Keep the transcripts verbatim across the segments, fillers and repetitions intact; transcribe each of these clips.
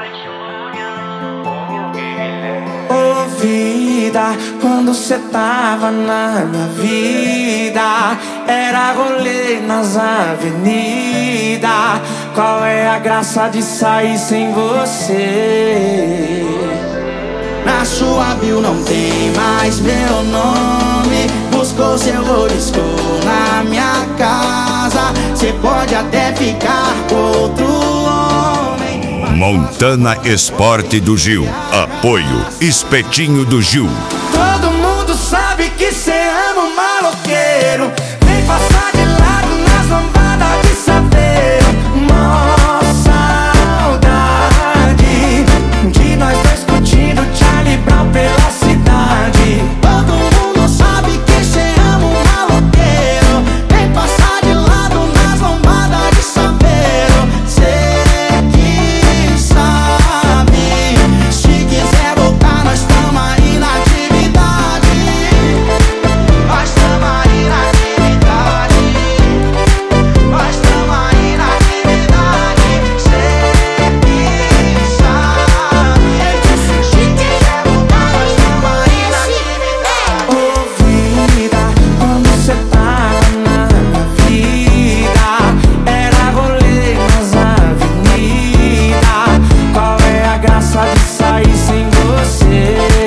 Ô vida, quando cê tava na minha vida, era rolê nas avenidas. Qual é a graça de sair sem você? Na sua bio não tem mais meu nome. Buscou seu riscou na minha casa. Cê pode até ficar com outro homem. Montana Esporte do Gil. Apoio Espetinho do Gil. Todo mundo sabe que cê ama um maloqueiro. Vem passar de lado nas lombadas de saveiro. Mó saudade de nós dois curtindo Charlie Brown pela cidade. Todo mundo sabe que cê ama um maloqueiro. Vem passar de lado nas lombadas de saveiro. Cê que sabe, se quiser voltar nós tamo aí na atividade. Nós tamo aí na atividade. Nós tamo aí na atividade. Cê que sabe, se quiser voltar nós tamo aí na atividade. Ô vida, quando cê tava na minha vida, era rolê nas avenidas. Qual é a graça de sair sem você?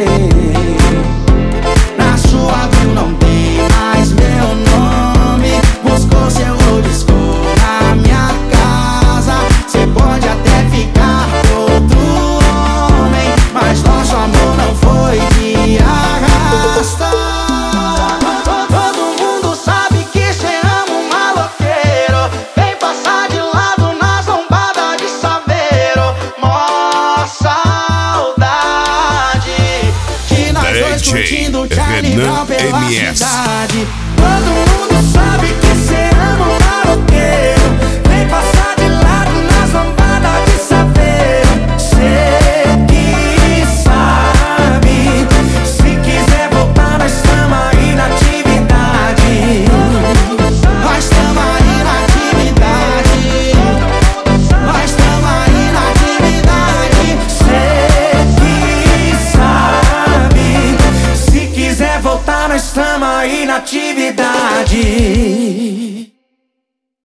Na sua bio não tem mais meu nome. Buscou seu riscou na minha casa. Cê pode até ficar com outro homem, mas nosso amor não foi de arrasta. Todo mundo sabe que cê ama um maloqueiro. Vem passar de lado nas lombadas de saveiro. Mó saudade de nós dois D J curtindo Charlie Renan Brown pela M S. cidade. Todo mundo sabe que cê ama um maloqueiro. Vem passar de lado nas lombadas de saveiro. Cê que sabe, se quiser voltar nós tamo aí na atividade. Nós tamo aí na atividade. Nós tamo aí na atividade. Cê que sabe, se quiser voltar nós tamo aí na atividade.